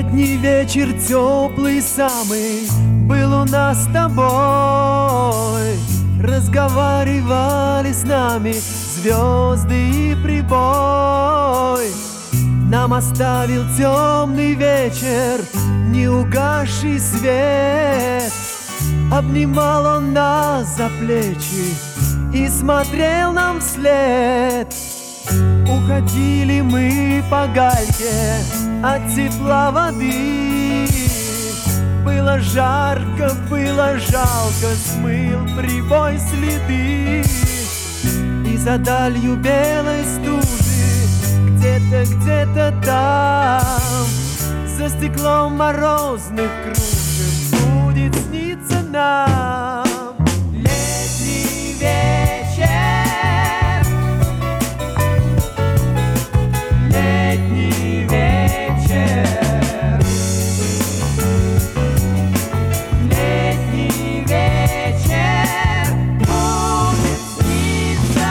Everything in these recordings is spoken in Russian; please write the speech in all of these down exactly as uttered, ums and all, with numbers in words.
Летний вечер теплый самый был у нас с тобой. Разговаривали с нами звезды и прибой. Нам оставил темный вечер неугасший свет. Обнимал он нас за плечи и смотрел нам вслед. Уходили мы по гальке от тепла воды. Было жарко, было жалко, смыл прибой следы. И за далью белой стужи, где-то, где-то там, за стеклом морозных кружев будет сниться нам. Летний вечер, летний вечер, летний вечер будет сниться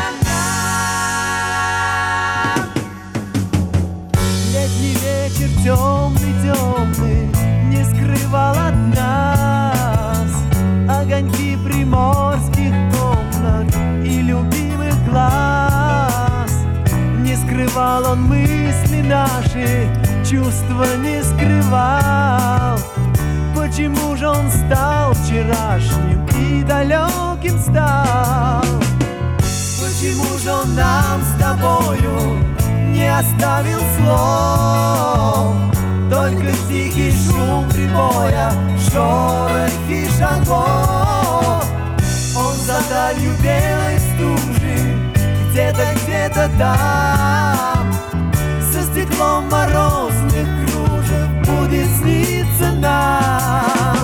нам. Летний вечер темный, темный не скрывал от нас огоньки приморских комнат и любимых глаз. Не скрывал он мысли наши, чувства не скрывал. Почему же он стал вчерашним и далеким стал? Почему же он нам с тобою не оставил слов? Только тихий шум прибоя, шорохи шагов. Он за далью белой стужи, где-то, где-то там, за стеклом морозных кружев будет сниться нам.